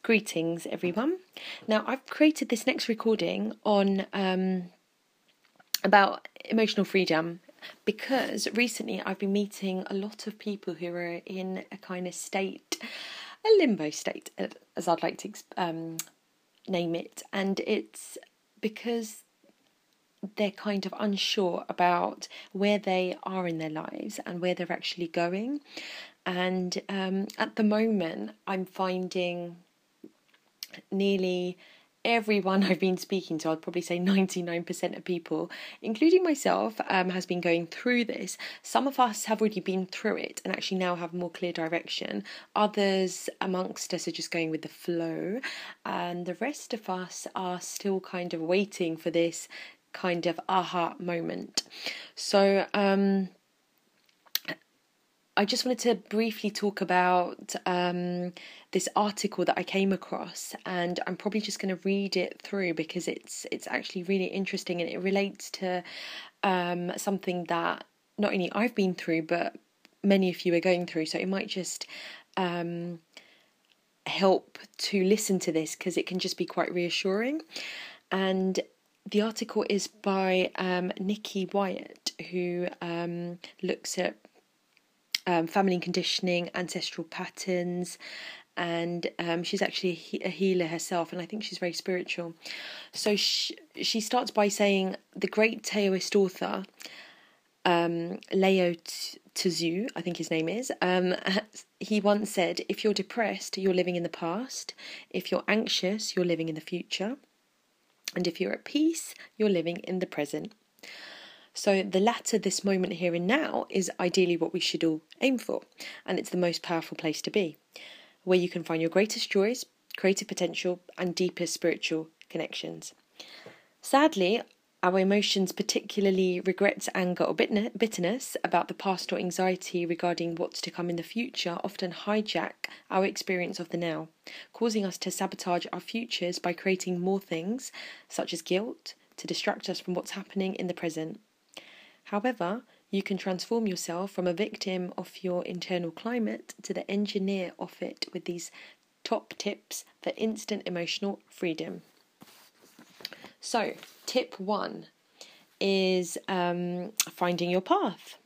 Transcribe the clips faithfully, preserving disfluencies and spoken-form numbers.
Greetings, everyone. Now, I've created this next recording on um, about emotional freedom because recently I've been meeting a lot of people who are in a kind of state, a limbo state, as I'd like to um, name it, and it's because they're kind of unsure about where they are in their lives and where they're actually going. And um, at the moment, I'm finding nearly everyone I've been speaking to, I'd probably say ninety-nine percent of people, including myself, um, has been going through this. Some of us have already been through it and actually now have more clear direction. Others amongst us are just going with the flow. And the rest of us are still kind of waiting for this kind of aha moment. So, um... I just wanted to briefly talk about um, this article that I came across, and I'm probably just going to read it through because it's it's actually really interesting and it relates to um, something that not only I've been through but many of you are going through. So it might just um, help to listen to this because it can just be quite reassuring. And the article is by um, Nikki Wyatt, who um, looks at Um, family conditioning, ancestral patterns, and um, she's actually a, he- a healer herself, and I think she's very spiritual. So she, she starts by saying the great Taoist author um, Lao Tzu, I think his name is, um, he once said, if you're depressed, you're living in the past. If you're anxious, you're living in the future. And if you're at peace, you're living in the present. So the latter, this moment here and now, is ideally what we should all aim for. And it's the most powerful place to be, where you can find your greatest joys, creative potential, and deepest spiritual connections. Sadly, our emotions, particularly regrets, anger, or bitterness about the past or anxiety regarding what's to come in the future, often hijack our experience of the now, causing us to sabotage our futures by creating more things, such as guilt, to distract us from what's happening in the present. However, you can transform yourself from a victim of your internal climate to the engineer of it with these top tips for instant emotional freedom. So, tip one is um, finding your path.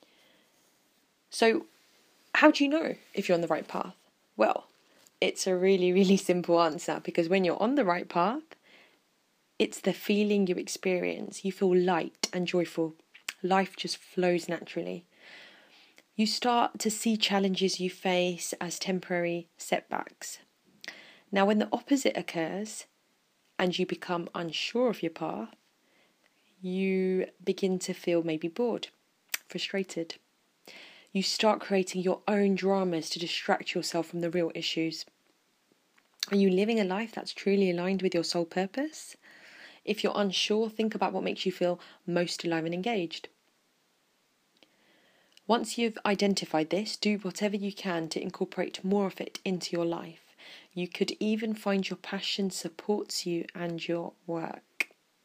So, how do you know if you're on the right path? Well, it's a really, really simple answer, because when you're on the right path, it's the feeling you experience. You feel light and joyful. Life just flows naturally. You start to see challenges you face as temporary setbacks. Now, when the opposite occurs and you become unsure of your path, you begin to feel maybe bored, frustrated. You start creating your own dramas to distract yourself from the real issues. Are you living a life that's truly aligned with your soul purpose? If you're unsure, think about what makes you feel most alive and engaged. Once you've identified this, do whatever you can to incorporate more of it into your life. You could even find your passion supports you and your work.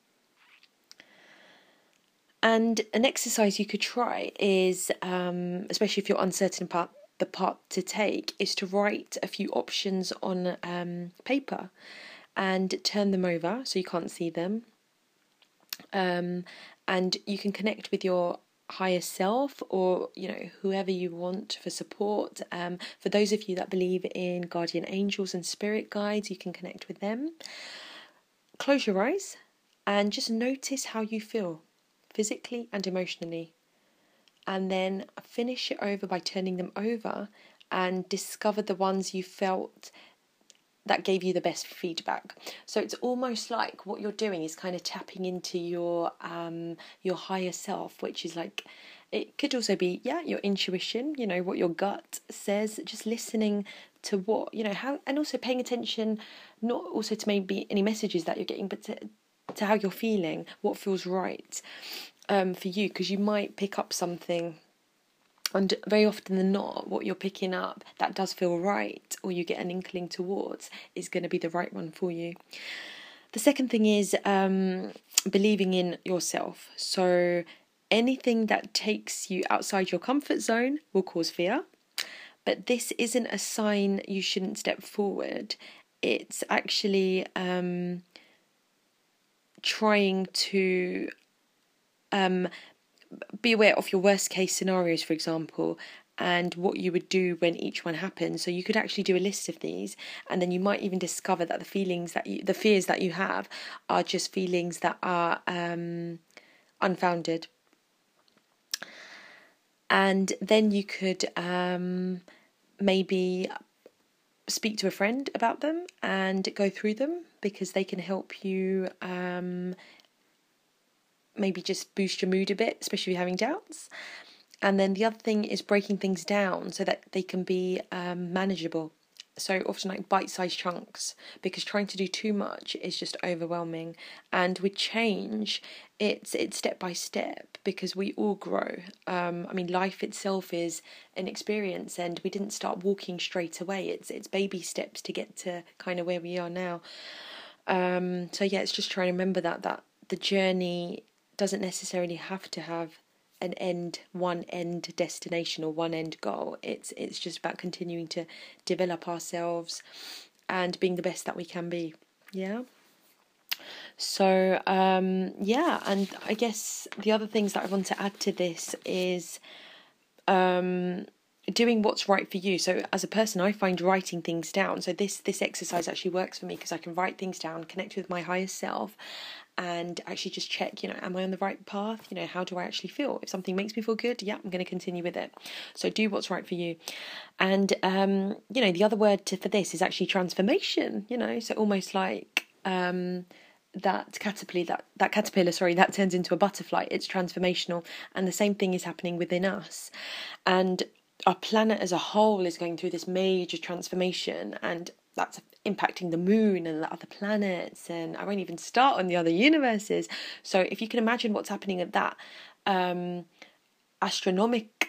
And an exercise you could try is, um, especially if you're uncertain about the path to take, is to write a few options on um, paper and turn them over so you can't see them. Um, and you can connect with your higher self, or you know, whoever you want for support. Um, for those of you that believe in guardian angels and spirit guides, you can connect with them. Close your eyes and just notice how you feel physically and emotionally, and then finish it over by turning them over and discover the ones you felt that gave you the best feedback. So it's almost like what you're doing is kind of tapping into your um your higher self, which is like, it could also be, yeah, your intuition, you know, what your gut says, just listening to what, you know, how, and also paying attention, not also to maybe any messages that you're getting, but to, to how you're feeling, what feels right um for you, because you might pick up something. And very often than not, what you're picking up that does feel right, or you get an inkling towards, is going to be the right one for you. The second thing is um, believing in yourself. So anything that takes you outside your comfort zone will cause fear. But this isn't a sign you shouldn't step forward. it's actually um, trying to um, be aware of your worst case scenarios, for example, and what you would do when each one happens. So you could actually do a list of these, and then you might even discover that the feelings that you, the fears that you have, are just feelings that are um, unfounded. And then you could um, maybe speak to a friend about them and go through them, because they can help you um, maybe just boost your mood a bit, especially if you're having doubts. And then the other thing is breaking things down so that they can be um, manageable. So often like bite-sized chunks, because trying to do too much is just overwhelming. And with change, it's it's step by step, because we all grow. Um, I mean, life itself is an experience, and we didn't start walking straight away. It's it's baby steps to get to kind of where we are now. Um, so yeah, it's just trying to remember that that the journey doesn't necessarily have to have an end, one end destination or one end goal. It's it's just about continuing to develop ourselves and being the best that we can be. Yeah. So um, yeah, and I guess the other things that I want to add to this is um, doing what's right for you. So as a person, I find writing things down. So this this exercise actually works for me, because I can write things down, connect with my higher self, and actually just check, you know, am I on the right path? You know, how do I actually feel? If something makes me feel good, yeah, I'm going to continue with it. So do what's right for you. And, um, you know, the other word to, for this is actually transformation, you know, so almost like um, that caterpillar, that, that caterpillar, sorry, that turns into a butterfly. It's transformational. And the same thing is happening within us. And our planet as a whole is going through this major transformation, and that's impacting the moon and the other planets, and I won't even start on the other universes. So if you can imagine what's happening at that um, astronomic,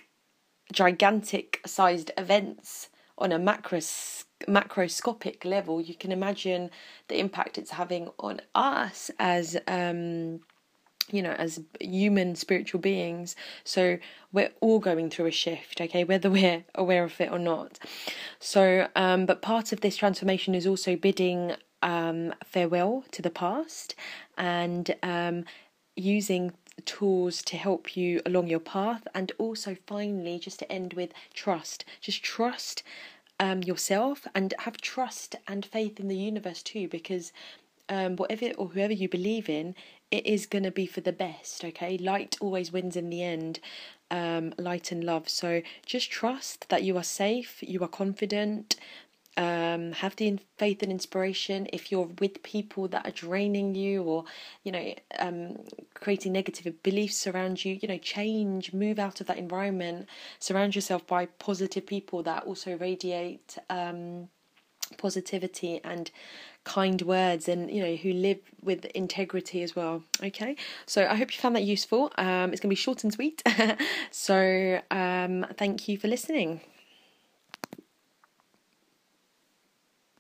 gigantic sized events on a macros- macroscopic level, you can imagine the impact it's having on us as um, you know, as human spiritual beings. So we're all going through a shift, okay, whether we're aware of it or not. So, um, but part of this transformation is also bidding um, farewell to the past, and um, using tools to help you along your path. And also, finally, just to end with trust. Just trust um, yourself, and have trust and faith in the universe too, because um, whatever or whoever you believe in, it is going to be for the best, okay? Light always wins in the end, um, light and love. So just trust that you are safe, you are confident, um, have the faith and inspiration. If you're with people that are draining you, or, you know, um, creating negative beliefs around you, you know, change, move out of that environment, surround yourself by positive people that also radiate um, positivity and kind words, and, you know, who live with integrity as well. Okay, so I hope you found that useful. Um, it's going to be short and sweet. So um, thank you for listening.